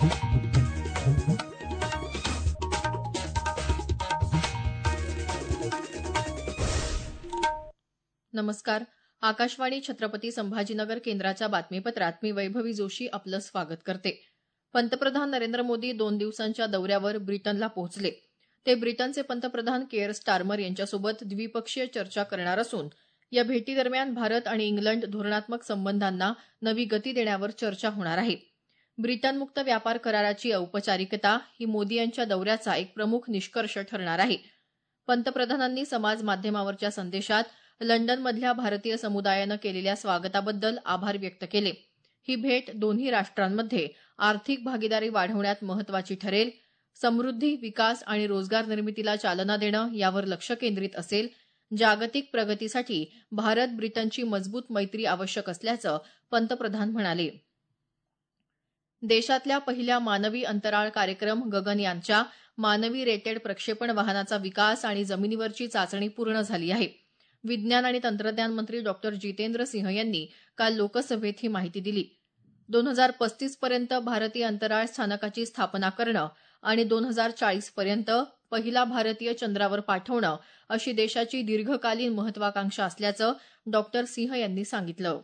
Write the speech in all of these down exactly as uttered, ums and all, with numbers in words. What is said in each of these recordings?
नमस्कार. आकाशवाणी छत्रपती संभाजीनगर केंद्राच्या बातमीपत्रात मी वैभवी जोशी आपलं स्वागत करते. पंतप्रधान नरेंद्र मोदी दोन दिवसांच्या दौऱ्यावर ब्रिटनला पोहोचले. ते ब्रिटनचे पंतप्रधान केअर स्टारमर यांच्यासोबत द्विपक्षीय चर्चा करणार असून या भेटीदरम्यान भारत आणि इंग्लंड धोरणात्मक संबंधांना नवी गती देण्यावर चर्चा होणार आहे. ब्रिटन मुक्त व्यापार कराराची औपचारिकता ही मोदी यांच्या दौऱ्याचा एक प्रमुख निष्कर्ष ठरणार आहे. पंतप्रधानांनी समाज माध्यमावरच्या संदेशात लंडनमधल्या भारतीय समुदायानं केलेल्या स्वागताबद्दल आभार व्यक्त केले. ही भेट दोन्ही राष्ट्रांमध्ये आर्थिक भागीदारी वाढवण्यात महत्वाची ठरेल, समृद्धी, विकास आणि रोजगार निर्मितीला चालना देणं यावर लक्ष केंद्रित असेल. जागतिक प्रगतीसाठी भारत ब्रिटनची मजबूत मैत्री आवश्यक असल्याचं पंतप्रधान म्हणाले. देशातल्या पहिल्या मानवी अंतराळ कार्यक्रम गगनयानच्या मानवी रेटेड प्रक्षेपण वाहनाचा विकास आणि जमिनीवरची चाचणी पूर्ण झाली आहे. विज्ञान आणि तंत्रज्ञान मंत्री डॉक्टर जितेंद्र सिंह यांनी काल लोकसभेत ही माहिती दिली. दोन हजार पस्तीस पर्यंत भारतीय अंतराळ स्थानकाची स्थापना करणं आणि दोन हजार चाळीस पर्यंत पहिला भारतीय चंद्रावर पाठवणं अशी देशाची दीर्घकालीन महत्वाकांक्षा असल्याचं डॉक्टर सिंह यांनी सांगितलं.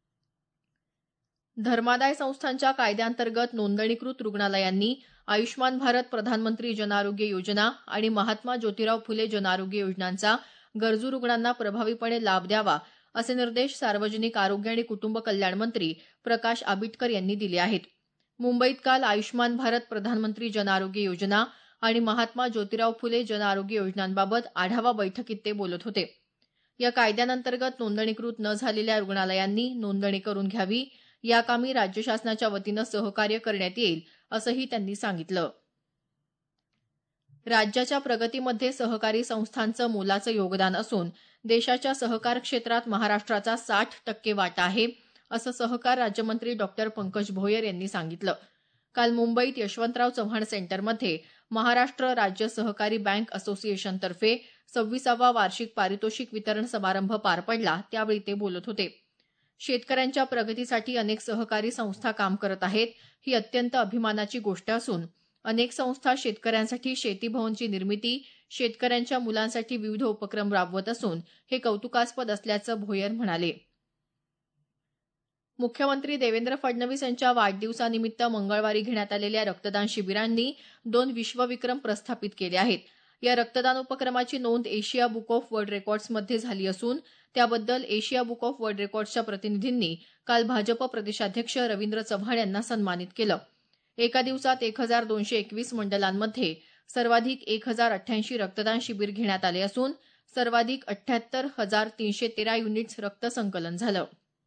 धर्मादाय संस्थांच्या कायद्याअंतर्गत नोंदणीकृत रुग्णालयांनी आयुष्मान भारत, प्रधानमंत्री जन आरोग्य योजना आणि महात्मा ज्योतिराव फुले जन आरोग्य योजनांचा गरजू रुग्णांना प्रभावीपणे लाभ द्यावा असे निर्देश सार्वजनिक आरोग्य आणि कुटुंब कल्याण मंत्री प्रकाश आंबेडकर यांनी दिले आहेत. मुंबईत काल आयुष्मान भारत, प्रधानमंत्री जन आरोग्य योजना आणि महात्मा ज्योतिराव फुले जन आरोग्य योजनांबाबत आढावा बैठकीत ते बोलत होते. या कायद्यांअंतर्गत नोंदणीकृत न झालेल्या रुग्णालयांनी नोंदणी करून घ्यावी. या कामी राज्य शासनाच्या वतीनं सहकार्य करण्यात येईल असंही त्यांनी सांगितलं. राज्याच्या प्रगतीमध्ये सहकारी संस्थांचं मोलाचं योगदान असून देशाच्या सहकार क्षेत्रात महाराष्ट्राचा साठ टक्के वाटा आहे असं सहकार राज्यमंत्री डॉक्टर पंकज भोयर यांनी सांगितलं. काल मुंबईत यशवंतराव चव्हाण सेंटरमध्ये महाराष्ट्र राज्य सहकारी बँक असोसिएशनतर्फे सव्वीसावा वार्षिक पारितोषिक वितरण समारंभ पार पडला त्यावेळी ते बोलत होते. शेतकऱ्यांच्या प्रगतीसाठी अनेक सहकारी संस्था काम करत आहेत. ही अत्यंत अभिमानाची गोष्ट असून अनेक संस्था शेतकऱ्यांसाठी शेतीभवनची निर्मिती, शेतकऱ्यांच्या मुलांसाठी विविध उपक्रम राबवत असून हे कौतुकास्पद असल्याचं भोयर म्हणाले. मुख्यमंत्री देवेंद्र फडणवीस यांच्या वाढदिवसानिमित्त मंगळवारी घेण्यात आलेल्या रक्तदान शिबिरांनी दोन विश्वविक्रम प्रस्थापित केले आहेत. या रक्तदान उपक्रमाची नोंद एशिया बुक ऑफ वर्ल्ड रेकॉर्ड्समध्ये झाली असून त्याबद्दल एशिया बुक ऑफ वर्ल्ड रेकॉर्ड्सच्या प्रतिनिधींनी काल भाजप प्रदेशाध्यक्ष रवींद्र चव्हाण यांना सन्मानित केलं. एका दिवसात एक हजार दोनशे एकवीस मंडलांमध्ये सर्वाधिक एक हजार अठ्ठ्याऐंशी रक्तदान शिबिर घेण्यात आले असून सर्वाधिक अठ्ठ्याहत्तर हजार तीनशे तेरा युनिट्स रक्त संकलन झालं.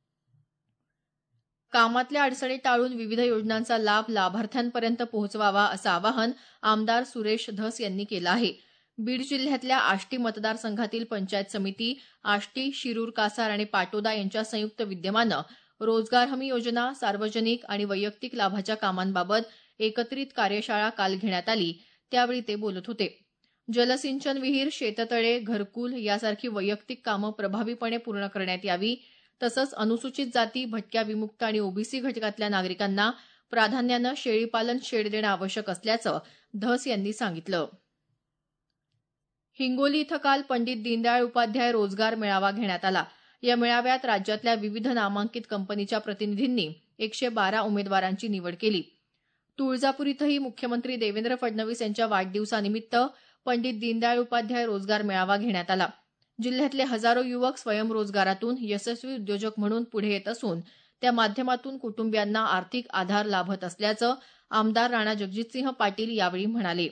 कामातल्या अडचणी टाळून विविध योजनांचा लाभ लाभार्थ्यांपर्यंत पोहोचवावा असं आवाहन आमदार सुरेश धस यांनी केलं आहे. बीड जिल्ह्यातल्या आष्टी मतदारसंघातील पंचायत समिती, आष्टी, शिरूर, कासार आणि पाटोदा यांच्या संयुक्त विद्यमानं रोजगार हमी योजना, सार्वजनिक आणि वैयक्तिक लाभाच्या कामांबाबत एकत्रित कार्यशाळा काल घेण्यात आली त्यावेळी ते बोलत होते. जलसिंचन विहीर, शेततळे, घरकुल यासारखी वैयक्तिक कामं प्रभावीपणे पूर्ण करण्यात यावी. तसंच अनुसूचित जाती, भटक्या विमुक्त आणि ओबीसी घटकातल्या नागरिकांना प्राधान्यानं शेळीपालन शेड देणं आवश्यक असल्याचं धस यांनी सांगितलं. हिंगोली इथं काल पंडित दीनदयाळ उपाध्याय रोजगार मेळावा घेण्यात आला. या मेळाव्यात राज्यातल्या विविध नामांकित कंपनीच्या प्रतिनिधींनी एकशे बारा उमेदवारांची निवड केली. तुळजापूर इथंही मुख्यमंत्री देवेंद्र फडणवीस यांच्या वाढदिवसानिमित्त पंडित दीनदयाळ उपाध्याय रोजगार मेळावा घेण्यात आला. जिल्ह्यातले हजारो युवक स्वयंरोजगारातून यशस्वी उद्योजक म्हणून पुढे येत असून त्या माध्यमातून कुटुंबियांना आर्थिक आधार लाभत असल्याचं आमदार राणा जगजितसिंह पाटील यावेळी म्हणाले.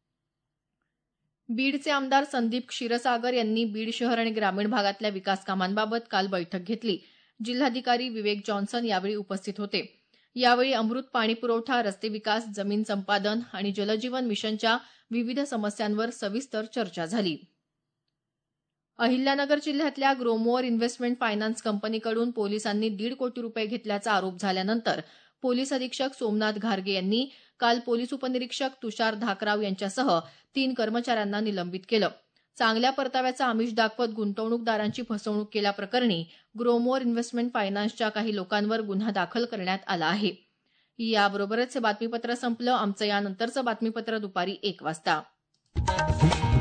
बीडचे आमदार संदीप क्षीरसागर यांनी बीड शहर आणि ग्रामीण भागातल्या विकास कामांबाबत काल बैठक घेतली. जिल्हाधिकारी विवेक जॉन्सन यावेळी उपस्थित होते. यावेळी अमृत पाणीपुरवठा, रस्ते विकास, जमीन संपादन आणि जलजीवन मिशनच्या विविध समस्यांवर सविस्तर चर्चा झाली. अहिल्यानगर जिल्ह्यातल्या ग्रोमोअर इन्व्हेस्टमेंट फायनान्स कंपनीकडून पोलिसांनी दीड कोटी रुपये घेतल्याचा आरोप झाल्यानंतर पोलीस अधीक्षक सोमनाथ घारगे यांनी काल पोलीस उपनिरीक्षक तुषार धाकराव यांच्यासह तीन कर्मचाऱ्यांना निलंबित केलं. चांगल्या परताव्याचा आमिष दाखवत गुंतवणूकदारांची फसवणूक केल्याप्रकरणी ग्रोमोअर इन्व्हेस्टमेंट फायनान्सच्या काही लोकांवर गुन्हा दाखल करण्यात आला आहे. याबरोबरच हे बातमीपत्र संपलं. आमचं यानंतरचं बातमीपत्र दुपारी एक वाजता.